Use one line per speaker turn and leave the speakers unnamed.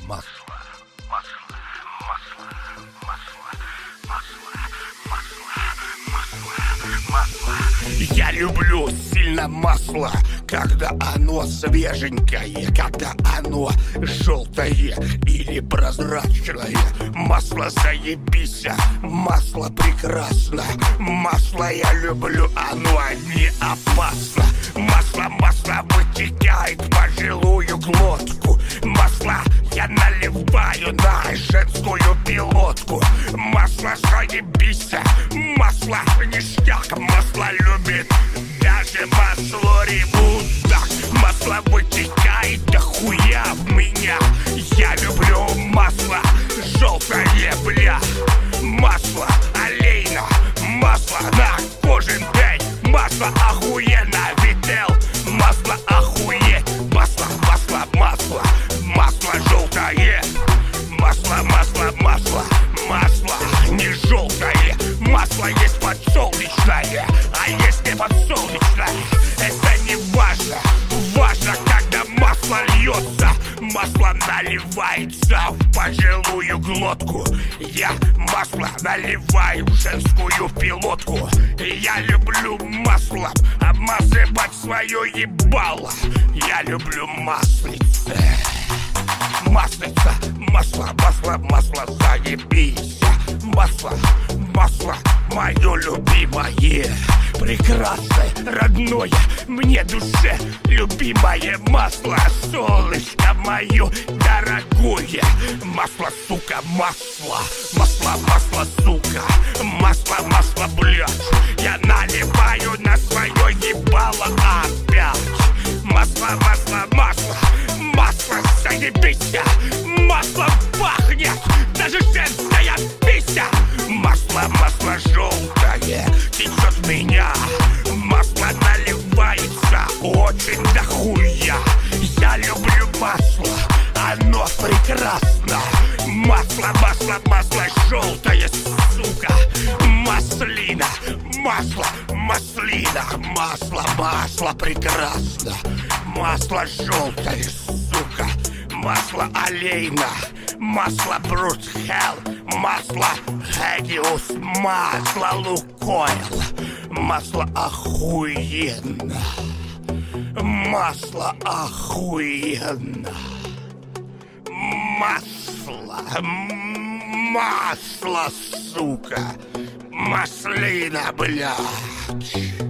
Я люблю сильно масло, когда оно свеженькое, когда оно желтое или прозрачное. Масло заебись, масло прекрасно. Масло я люблю, оно не опасно. Масло вытекает в пожилую глотку. Масло я наливаю на женскую пилотку. Масло заебись, масло ништяк. Масло любит даже масло ребутак. Масло вытекает до хуя в меня. Я люблю масло желтое, бля. Масло олейна, масло на кожен день. Масло охуенно видел, масло охуеть. Масло желтое. Масло не желтое. Масло есть подсолнечное, а есть не подсолнечное. Это не важно. Важно, когда масло льется. Масло наливается в пожилую глотку. Я масло наливаю в женскую пилотку. Я люблю маслом обмазывать свое ебало. Я люблю маслице. Масло, заебись. Масло, мое любимое, прекрасное, родное, мне душе любимое масло. Солнышко мое дорогое. Масло, сука, масло, сука. Масло, блядь. Я наливаю на свое ебало опять. Масло, заебись. Масло пахнет, даже женская пися. Масло желтое течет в меня. Масло наливается очень дохуя. Я люблю масло, оно прекрасно. Масло желтое, сука. Маслина, масло прекрасно. Масло желтое, сука. Масло олейна, масло Брутхел, масло Хегиус, масло Лукойл. Масло охуенно. Масло охуенно. Масло, сука. Маслина, блядь.